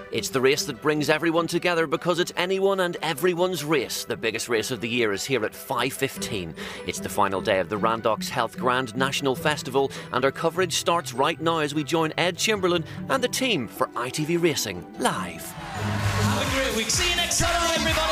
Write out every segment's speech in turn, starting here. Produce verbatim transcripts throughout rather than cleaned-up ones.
It's the race that brings everyone together because it's anyone and everyone's race. The biggest race of the year is here at five fifteen. It's the final day of the Randox Health Grand National Festival, and our coverage starts right now as we join Ed Chamberlain and the team for I T V Racing Live. Have a great week. See you next time, everybody.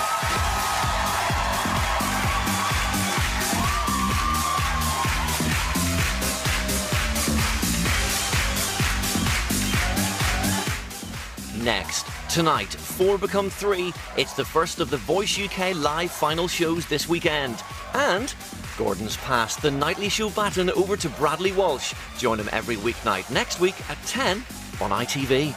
Next, tonight, four become three. It's the first of the Voice U K live final shows this weekend. And Gordon's passed the nightly show baton over to Bradley Walsh. Join him every weeknight next week at ten on I T V.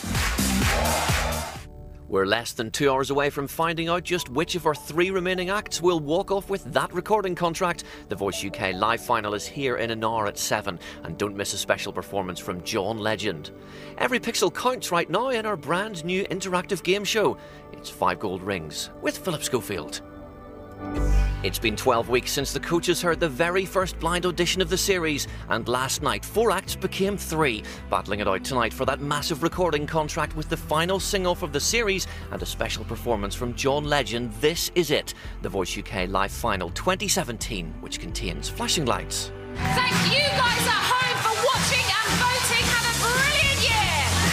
We're less than two hours away from finding out just which of our three remaining acts will walk off with that recording contract. The Voice U K live final is here in an hour at seven, and don't miss a special performance from John Legend. Every pixel counts right now in our brand new interactive game show. It's Five Gold Rings with Philip Schofield. It's been twelve weeks since the coaches heard the very first blind audition of the series, and last night four acts became three, battling it out tonight for that massive recording contract with the final sing-off of the series and a special performance from John Legend. This is it, the Voice U K Live Final twenty seventeen, which contains flashing lights. Thank you guys at home for watching and voting. Have a brilliant year!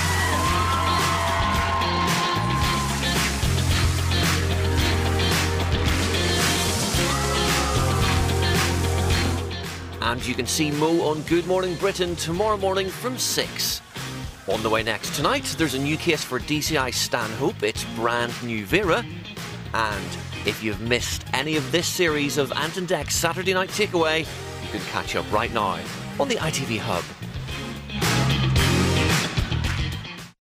And you can see Mo on Good Morning Britain tomorrow morning from six. On the way next tonight, there's a new case for D C I Stanhope. It's brand new Vera. And if you've missed any of this series of Ant and Dec's Saturday Night Takeaway, you can catch up right now on the I T V Hub.